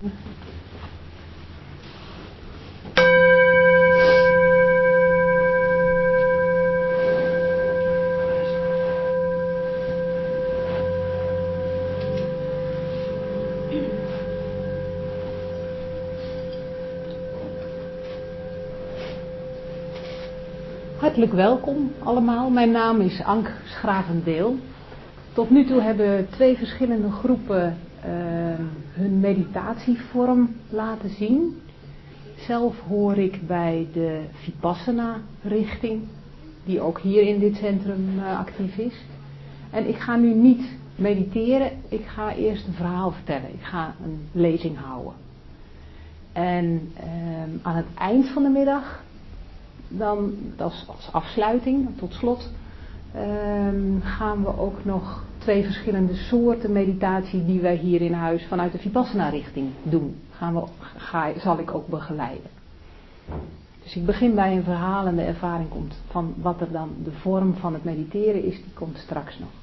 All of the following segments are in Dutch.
Hartelijk welkom allemaal. Mijn naam is Ank Schravendeel. Tot nu toe hebben 2 verschillende groepen hun meditatievorm laten zien. Zelf hoor ik bij de Vipassana richting, die ook hier in dit centrum actief is. En ik ga nu niet mediteren, ik ga eerst een verhaal vertellen. Ik ga een lezing houden. En aan het eind van de middag, dan, dat is als afsluiting, tot slot, gaan we ook nog 2 verschillende soorten meditatie die wij hier in huis vanuit de Vipassana richting doen. Zal ik ook begeleiden. Dus ik begin bij een verhaal en de ervaring komt van wat er dan de vorm van het mediteren is, die komt straks nog.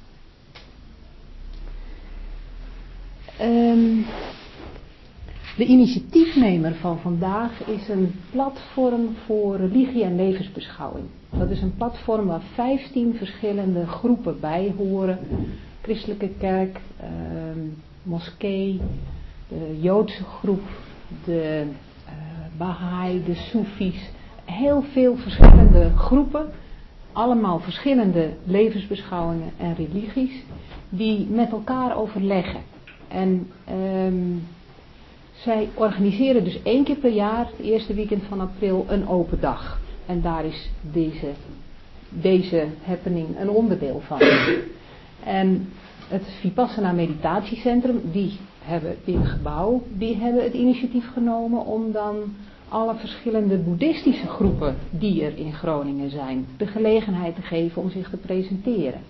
De initiatiefnemer van vandaag is een platform voor religie en levensbeschouwing. Dat is een platform waar 15 verschillende groepen bij horen. Christelijke kerk, moskee, de Joodse groep, de Baha'i, de Soefies. Heel veel verschillende groepen, allemaal verschillende levensbeschouwingen en religies, die met elkaar overleggen. En zij organiseren dus 1 keer per jaar, het eerste weekend van april, een open dag. En daar is deze happening een onderdeel van. En het Vipassana Meditatiecentrum, die hebben dit gebouw, die hebben het initiatief genomen om dan alle verschillende boeddhistische groepen die er in Groningen zijn, de gelegenheid te geven om zich te presenteren.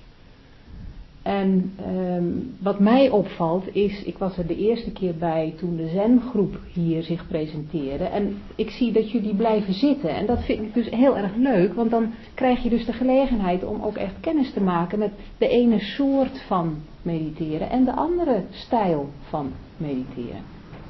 En wat mij opvalt is, ik was er de eerste keer bij toen de Zen-groep hier zich presenteerde. En ik zie dat jullie blijven zitten. En dat vind ik dus heel erg leuk, want dan krijg je dus de gelegenheid om ook echt kennis te maken met de ene soort van mediteren en de andere stijl van mediteren.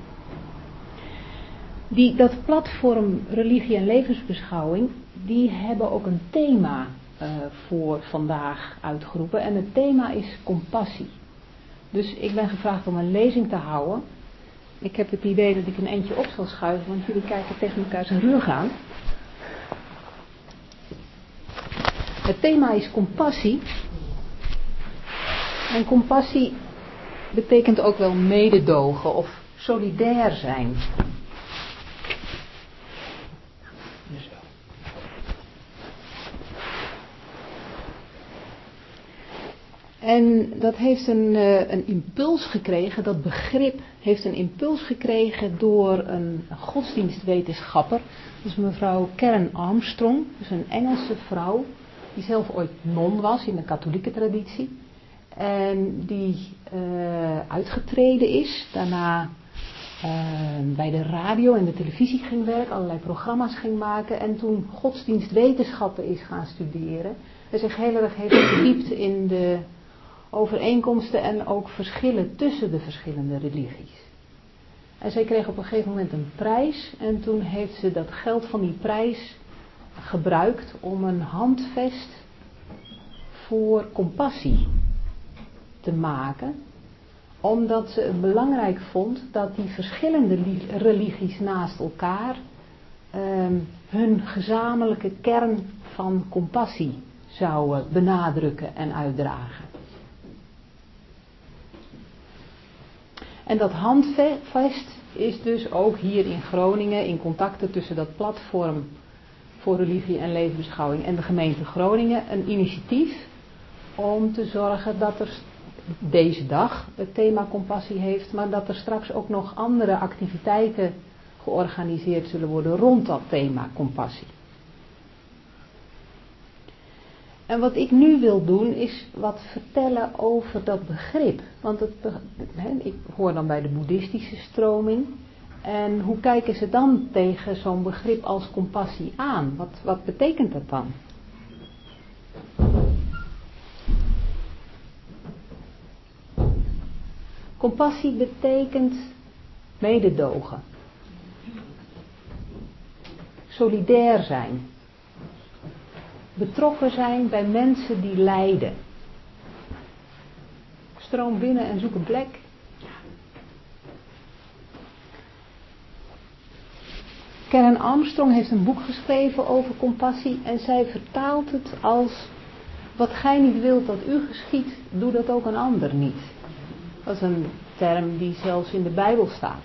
Dat platform religie en levensbeschouwing, die hebben ook een thema voor vandaag uitgeroepen. En het thema is compassie. Dus ik ben gevraagd om een lezing te houden. Ik heb het idee dat ik een eindje op zal schuiven, want jullie kijken tegen elkaar zijn rug aan. Het thema is compassie. En compassie betekent ook wel mededogen of solidair zijn. En dat heeft een impuls gekregen, dat begrip heeft een impuls gekregen door een godsdienstwetenschapper. Dat is mevrouw Karen Armstrong, dus een Engelse vrouw, die zelf ooit non was in de katholieke traditie. En die uitgetreden is, daarna bij de radio en de televisie ging werken, allerlei programma's ging maken. En toen godsdienstwetenschappen is gaan studeren. En zich heel erg heeft verdiept in de overeenkomsten en ook verschillen tussen de verschillende religies. En zij kreeg op een gegeven moment een prijs en toen heeft ze dat geld van die prijs gebruikt om een handvest voor compassie te maken, omdat ze het belangrijk vond dat die verschillende religies naast elkaar hun gezamenlijke kern van compassie zouden benadrukken en uitdragen. En dat handvest is dus ook hier in Groningen, in contacten tussen dat platform voor religie en levensbeschouwing en de gemeente Groningen, een initiatief om te zorgen dat er deze dag het thema compassie heeft, maar dat er straks ook nog andere activiteiten georganiseerd zullen worden rond dat thema compassie. En wat ik nu wil doen is wat vertellen over dat begrip. Want ik hoor dan bij de boeddhistische stroming. En hoe kijken ze dan tegen zo'n begrip als compassie aan? Wat betekent dat dan? Compassie betekent Mededogen. Solidair zijn. Betrokken zijn bij mensen die lijden. Stroom binnen en zoek een plek. Karen Armstrong heeft een boek geschreven over compassie en zij vertaalt het als: wat gij niet wilt dat u geschiedt, doe dat ook een ander niet. Dat is een term die zelfs in de Bijbel staat.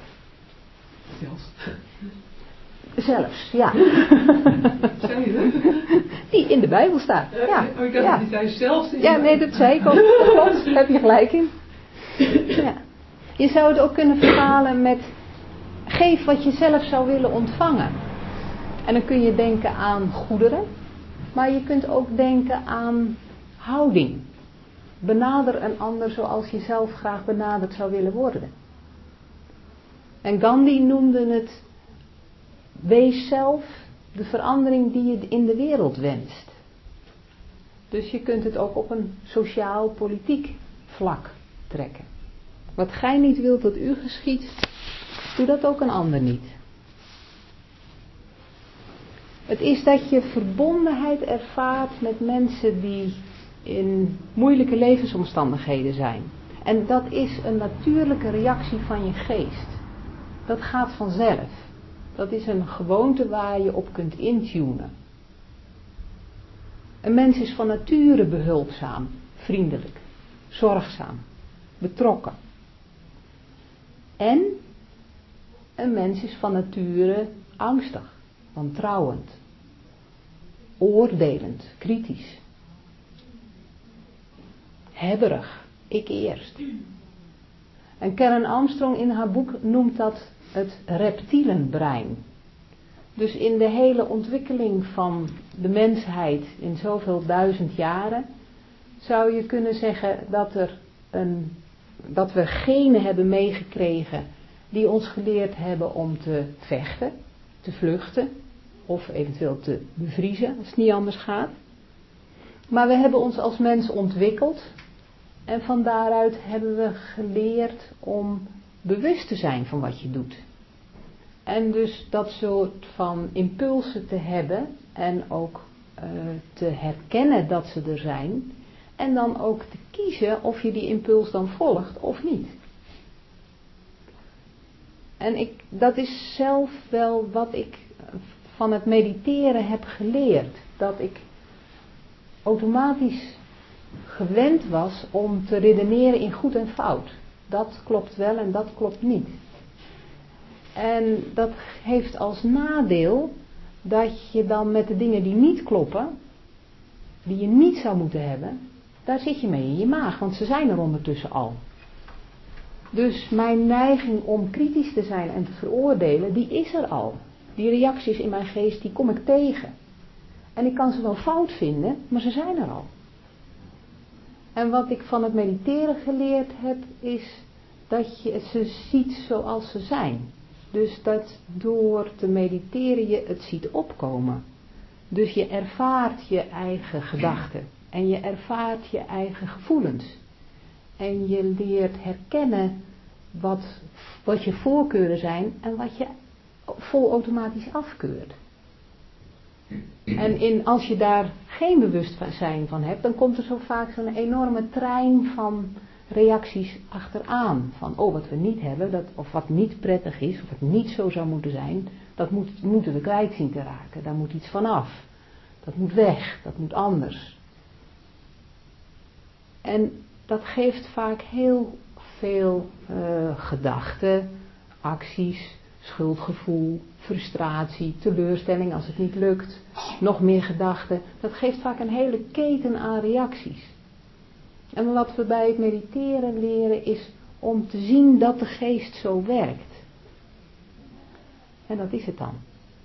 Zelfs, ja. Zei je dat? Die in de Bijbel staat. Ja. Oh, ik dacht dat die zei zelfs in de Ja, nee, dat zei ik ook. Dat klopt, daar heb je gelijk in. Ja. Je zou het ook kunnen vertalen met: geef wat je zelf zou willen ontvangen. En dan kun je denken aan goederen, maar je kunt ook denken aan houding. Benader een ander zoals je zelf graag benaderd zou willen worden. En Gandhi noemde het: wees zelf de verandering die je in de wereld wenst. Dus je kunt het ook op een sociaal-politiek vlak trekken. Wat gij niet wilt dat u geschiedt, doe dat ook een ander niet. Het is dat je verbondenheid ervaart met mensen die in moeilijke levensomstandigheden zijn. En dat is een natuurlijke reactie van je geest. Dat gaat vanzelf. Dat is een gewoonte waar je op kunt intunen. Een mens is van nature behulpzaam, vriendelijk, zorgzaam, betrokken. En een mens is van nature angstig, wantrouwend, oordelend, kritisch, hebberig, ik eerst. En Karen Armstrong in haar boek noemt dat het reptielenbrein. Dus in de hele ontwikkeling van de mensheid in zoveel duizend jaren zou je kunnen zeggen dat we genen hebben meegekregen die ons geleerd hebben om te vechten, te vluchten of eventueel te bevriezen als het niet anders gaat. Maar we hebben ons als mens ontwikkeld en van daaruit hebben we geleerd om bewust te zijn van wat je doet. En dus dat soort van impulsen te hebben en ook te herkennen dat ze er zijn. En dan ook te kiezen of je die impuls dan volgt of niet. En dat is zelf wel wat ik van het mediteren heb geleerd. Dat ik automatisch gewend was om te redeneren in goed en fout. Dat klopt wel en dat klopt niet. En dat heeft als nadeel dat je dan met de dingen die niet kloppen, die je niet zou moeten hebben, daar zit je mee in je maag, want ze zijn er ondertussen al. Dus mijn neiging om kritisch te zijn en te veroordelen, die is er al. Die reacties in mijn geest, die kom ik tegen. En ik kan ze wel fout vinden, maar ze zijn er al. En wat ik van het mediteren geleerd heb, is dat je ze ziet zoals ze zijn. Dus dat door te mediteren je het ziet opkomen. Dus je ervaart je eigen gedachten. En je ervaart je eigen gevoelens. En je leert herkennen wat je voorkeuren zijn en wat je volautomatisch afkeurt. En als je daar geen bewustzijn van hebt, dan komt er zo vaak zo'n enorme trein van reacties achteraan. Van wat we niet hebben, of wat niet prettig is, of wat niet zo zou moeten zijn, dat moeten we kwijt zien te raken. Daar moet iets van af. Dat moet weg, dat moet anders. En dat geeft vaak heel veel gedachten, acties, schuldgevoel, frustratie, teleurstelling als het niet lukt, nog meer gedachten. Dat geeft vaak een hele keten aan reacties. En wat we bij het mediteren leren is om te zien dat de geest zo werkt. En dat is het dan.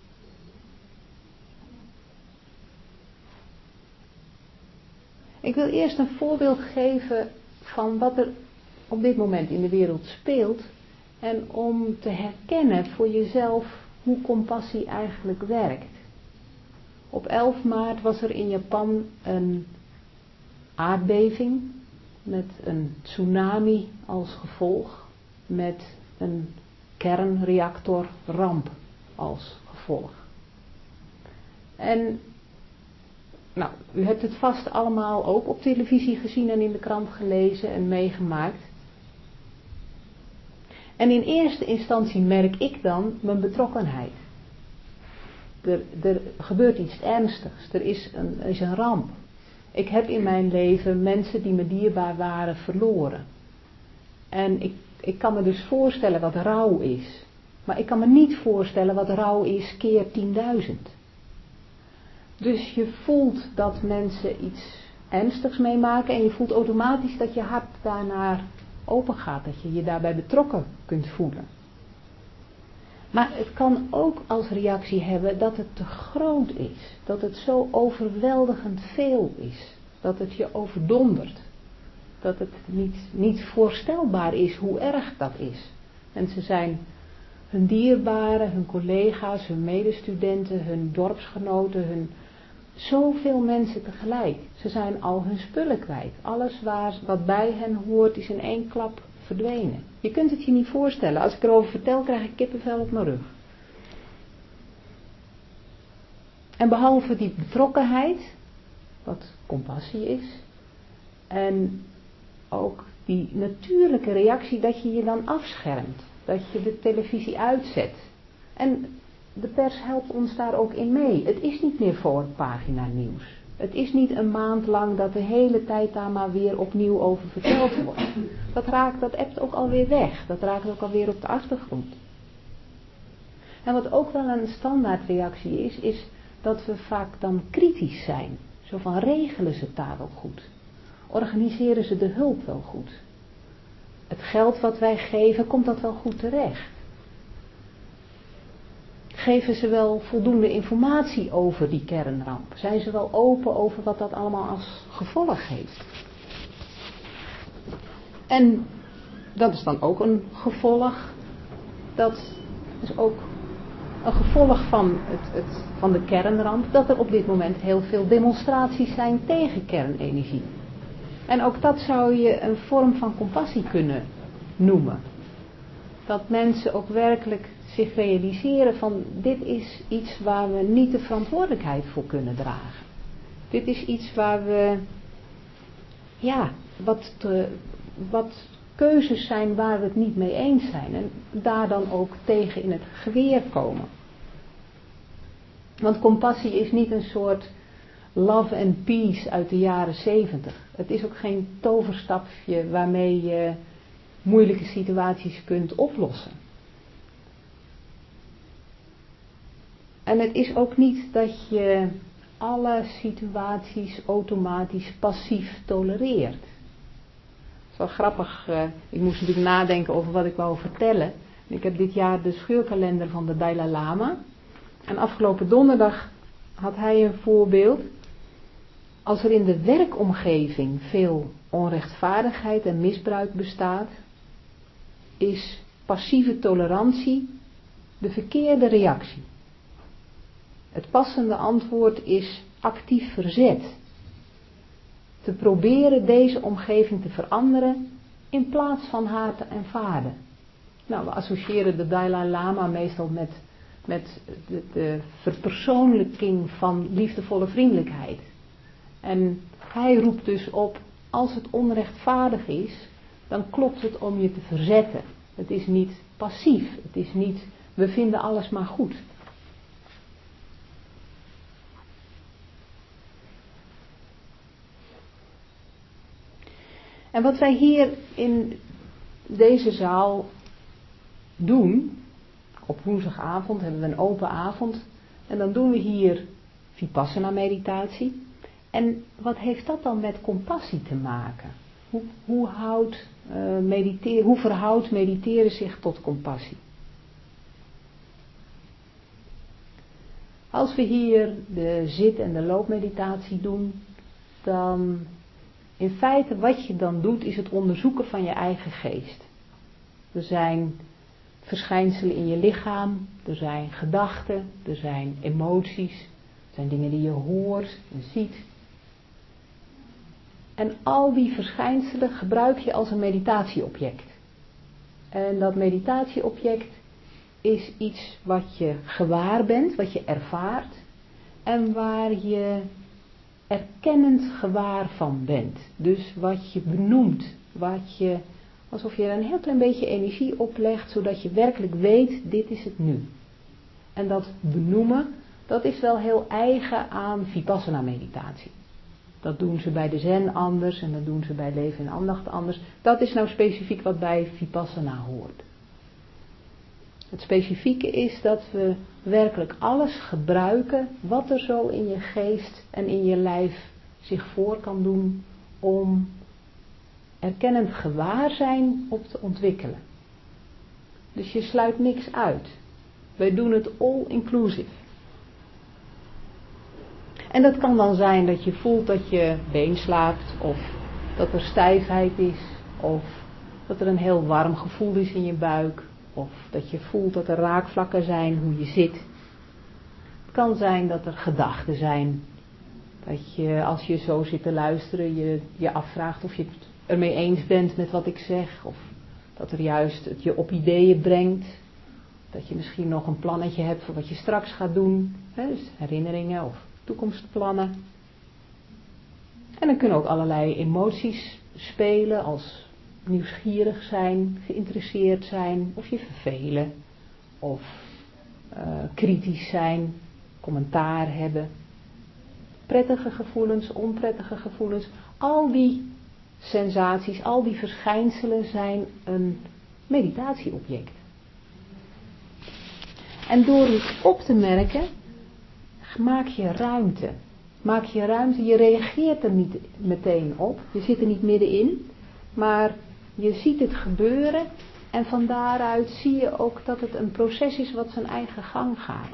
Ik wil eerst een voorbeeld geven van wat er op dit moment in de wereld speelt. En om te herkennen voor jezelf hoe compassie eigenlijk werkt. Op 11 maart was er in Japan een aardbeving met een tsunami als gevolg. Met een kernreactorramp als gevolg. En nou, u hebt het vast allemaal ook op televisie gezien en in de krant gelezen en meegemaakt. En in eerste instantie merk ik dan mijn betrokkenheid. Er gebeurt iets ernstigs, er is een ramp. Ik heb in mijn leven mensen die me dierbaar waren verloren. En ik kan me dus voorstellen wat rouw is. Maar ik kan me niet voorstellen wat rouw is keer 10.000. Dus je voelt dat mensen iets ernstigs meemaken en je voelt automatisch dat je hart daarnaar open gaat. Dat je je daarbij betrokken kunt voelen. Maar het kan ook als reactie hebben dat het te groot is. Dat het zo overweldigend veel is. Dat het je overdondert. Dat het niet voorstelbaar is hoe erg dat is. Mensen zijn hun dierbaren, hun collega's, hun medestudenten, hun dorpsgenoten, zoveel mensen tegelijk. Ze zijn al hun spullen kwijt. Alles wat bij hen hoort is in één klap verdwenen. Je kunt het je niet voorstellen. Als ik erover vertel, krijg ik kippenvel op mijn rug. En behalve die betrokkenheid, wat compassie is, en ook die natuurlijke reactie dat je je dan afschermt. Dat je de televisie uitzet. En de pers helpt ons daar ook in mee. Het is niet meer voorpagina nieuws. Het is niet een maand lang dat de hele tijd daar maar weer opnieuw over verteld wordt. Dat ebt ook alweer weg. Dat raakt ook alweer op de achtergrond. En wat ook wel een standaardreactie is dat we vaak dan kritisch zijn. Zo van, regelen ze het daar wel goed? Organiseren ze de hulp wel goed? Het geld wat wij geven, komt dat wel goed terecht? Geven ze wel voldoende informatie over die kernramp? Zijn ze wel open over wat dat allemaal als gevolg heeft? En dat is dan ook een gevolg. Dat is ook een gevolg van de kernramp. Dat er op dit moment heel veel demonstraties zijn tegen kernenergie. En ook dat zou je een vorm van compassie kunnen noemen. Dat mensen ook werkelijk zich realiseren van dit is iets waar we niet de verantwoordelijkheid voor kunnen dragen. Dit is iets waar we, wat keuzes zijn waar we het niet mee eens zijn. En daar dan ook tegen in het geweer komen. Want compassie is niet een soort love and peace uit de jaren 70. Het is ook geen toverstapje waarmee je moeilijke situaties kunt oplossen. En het is ook niet dat je alle situaties automatisch passief tolereert. Het is wel grappig, ik moest natuurlijk nadenken over wat ik wou vertellen. Ik heb dit jaar de scheurkalender van de Dalai Lama. En afgelopen donderdag had hij een voorbeeld. Als er in de werkomgeving veel onrechtvaardigheid en misbruik bestaat, is passieve tolerantie de verkeerde reactie. Het passende antwoord is actief verzet. Te proberen deze omgeving te veranderen in plaats van haar te aanvaarden. Nou, we associëren de Dalai Lama meestal met de verpersoonlijking van liefdevolle vriendelijkheid. En hij roept dus op, als het onrechtvaardig is, dan klopt het om je te verzetten. Het is niet passief, het is niet, we vinden alles maar goed. En wat wij hier in deze zaal doen, op woensdagavond hebben we een open avond, en dan doen we hier Vipassana meditatie. En wat heeft dat dan met compassie te maken? Hoe verhoudt mediteren zich tot compassie? Als we hier de zit- en de loopmeditatie doen, dan in feite wat je dan doet is het onderzoeken van je eigen geest. Er zijn verschijnselen in je lichaam, er zijn gedachten, er zijn emoties, er zijn dingen die je hoort en ziet. En al die verschijnselen gebruik je als een meditatieobject. En dat meditatieobject is iets wat je gewaar bent, wat je ervaart en waar je erkennend gewaar van bent. Dus wat je benoemt, alsof je er een heel klein beetje energie oplegt, zodat je werkelijk weet, dit is het nu. En dat benoemen, dat is wel heel eigen aan Vipassana meditatie. Dat doen ze bij de Zen anders en dat doen ze bij leven en aandacht anders. Dat is nou specifiek wat bij Vipassana hoort. Het specifieke is dat we werkelijk alles gebruiken wat er zo in je geest en in je lijf zich voor kan doen om erkennend gewaarzijn op te ontwikkelen. Dus je sluit niks uit. Wij doen het all inclusive. En dat kan dan zijn dat je voelt dat je been slaapt, of dat er stijfheid is, of dat er een heel warm gevoel is in je buik, of dat je voelt dat er raakvlakken zijn hoe je zit. Het kan zijn dat er gedachten zijn, dat je als je zo zit te luisteren je afvraagt of je het ermee eens bent met wat ik zeg, of dat er juist het je op ideeën brengt, dat je misschien nog een plannetje hebt voor wat je straks gaat doen, dus herinneringen of toekomstplannen. En dan kunnen ook allerlei emoties spelen als nieuwsgierig zijn, geïnteresseerd zijn, of je vervelen, of kritisch zijn, commentaar hebben. Prettige gevoelens, onprettige gevoelens, al die sensaties, al die verschijnselen zijn een meditatieobject. En door het op te merken, maak je ruimte. Maak je ruimte, je reageert er niet meteen op, je zit er niet middenin, maar je ziet het gebeuren en van daaruit zie je ook dat het een proces is wat zijn eigen gang gaat.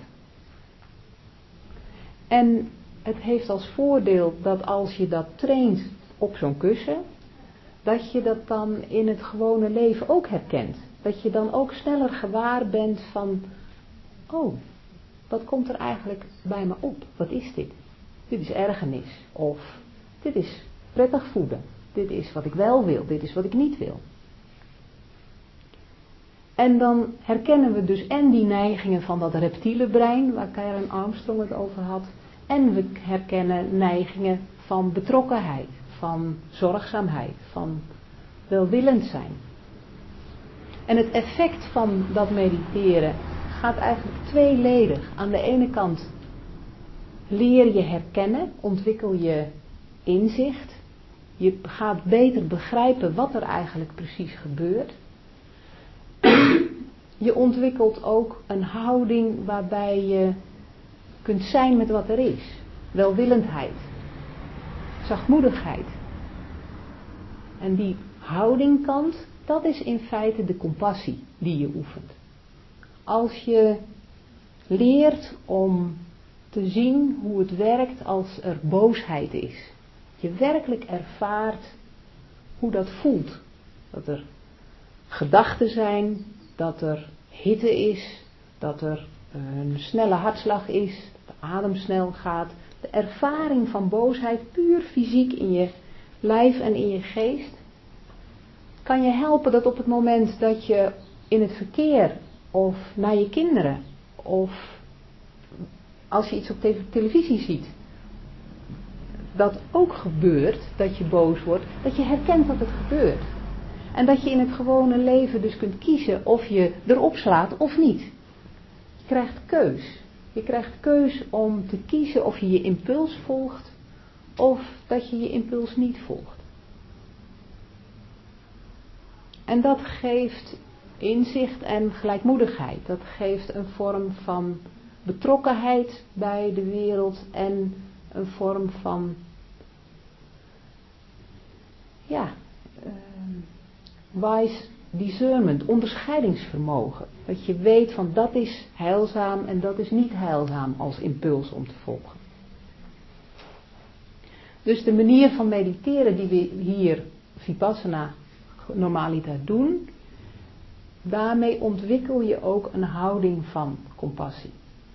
En het heeft als voordeel dat als je dat traint op zo'n kussen, dat je dat dan in het gewone leven ook herkent. Dat je dan ook sneller gewaar bent van, oh, wat komt er eigenlijk bij me op? Wat is dit? Dit is ergernis. Of dit is prettig voelen. Dit is wat ik wel wil. Dit is wat ik niet wil. En dan herkennen we dus en die neigingen van dat reptiele brein, waar Karen Armstrong het over had. En we herkennen neigingen van betrokkenheid, van zorgzaamheid, van welwillend zijn. En het effect van dat mediteren gaat eigenlijk tweeledig. Aan de ene kant leer je herkennen, ontwikkel je inzicht. Je gaat beter begrijpen wat er eigenlijk precies gebeurt. Je ontwikkelt ook een houding waarbij je kunt zijn met wat er is. Welwillendheid, zachtmoedigheid. En die houdingkant, dat is in feite de compassie die je oefent. Als je leert om te zien hoe het werkt als er boosheid is. Je werkelijk ervaart hoe dat voelt. Dat er gedachten zijn, dat er hitte is, dat er een snelle hartslag is, dat de adem snel gaat. De ervaring van boosheid, puur fysiek in je lijf en in je geest, kan je helpen dat op het moment dat je in het verkeer of naar je kinderen of als je iets op televisie ziet, dat ook gebeurt, dat je boos wordt, dat je herkent dat het gebeurt. En dat je in het gewone leven dus kunt kiezen of je erop slaat of niet. Je krijgt keus. Je krijgt keus om te kiezen of je je impuls volgt of dat je je impuls niet volgt. En dat geeft inzicht en gelijkmoedigheid. Dat geeft een vorm van betrokkenheid bij de wereld en een vorm van wise discernment, onderscheidingsvermogen. Dat je weet van dat is heilzaam en dat is niet heilzaam als impuls om te volgen. Dus de manier van mediteren die we hier Vipassana normaliter doen, daarmee ontwikkel je ook een houding van compassie.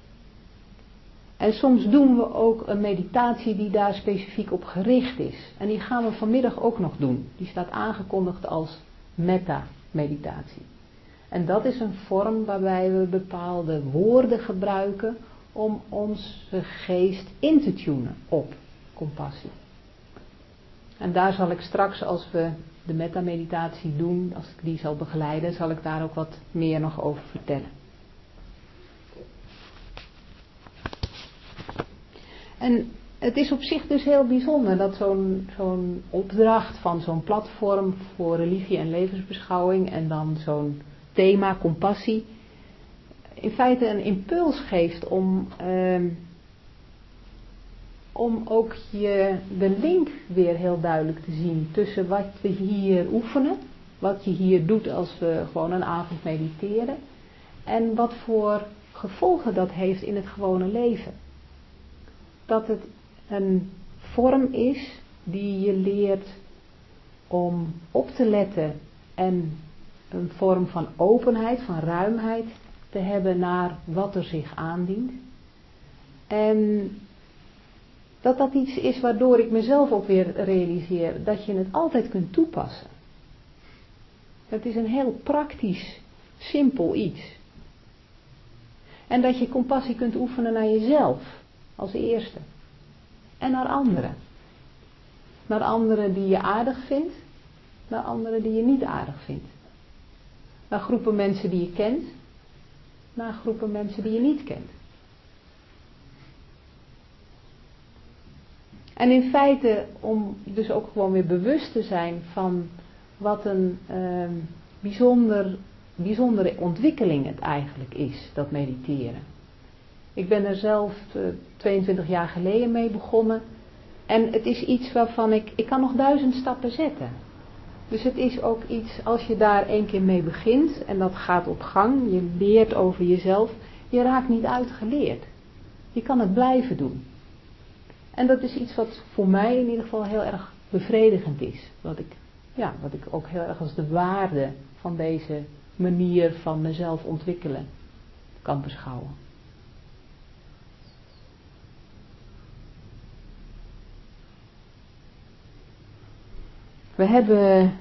En soms doen we ook een meditatie die daar specifiek op gericht is. En die gaan we vanmiddag ook nog doen. Die staat aangekondigd als metta-meditatie. En dat is een vorm waarbij we bepaalde woorden gebruiken om onze geest in te tunen op compassie. En daar zal ik straks, als we de metta-meditatie doen, als ik die zal begeleiden, zal ik daar ook wat meer nog over vertellen. En het is op zich dus heel bijzonder dat zo'n opdracht van zo'n platform voor religie en levensbeschouwing en dan zo'n thema compassie in feite een impuls geeft om ook de link weer heel duidelijk te zien tussen wat we hier oefenen, wat je hier doet als we gewoon een avond mediteren en wat voor gevolgen dat heeft in het gewone leven. Dat het een vorm is die je leert om op te letten en een vorm van openheid, van ruimheid te hebben naar wat er zich aandient. En dat iets is waardoor ik mezelf ook weer realiseer dat je het altijd kunt toepassen. Het is een heel praktisch, simpel iets. En dat je compassie kunt oefenen naar jezelf als eerste. En naar anderen. Naar anderen die je aardig vindt, naar anderen die je niet aardig vindt. Naar groepen mensen die je kent, naar groepen mensen die je niet kent. En in feite om dus ook gewoon weer bewust te zijn van wat een bijzondere ontwikkeling het eigenlijk is, dat mediteren. Ik ben er zelf 22 jaar geleden mee begonnen. En het is iets waarvan ik kan nog 1000 stappen zetten. Dus het is ook iets, als je daar 1 keer mee begint en dat gaat op gang, je leert over jezelf, je raakt niet uitgeleerd. Je kan het blijven doen. En dat is iets wat voor mij in ieder geval heel erg bevredigend is. Wat ik ook heel erg als de waarde van deze manier van mezelf ontwikkelen kan beschouwen. We hebben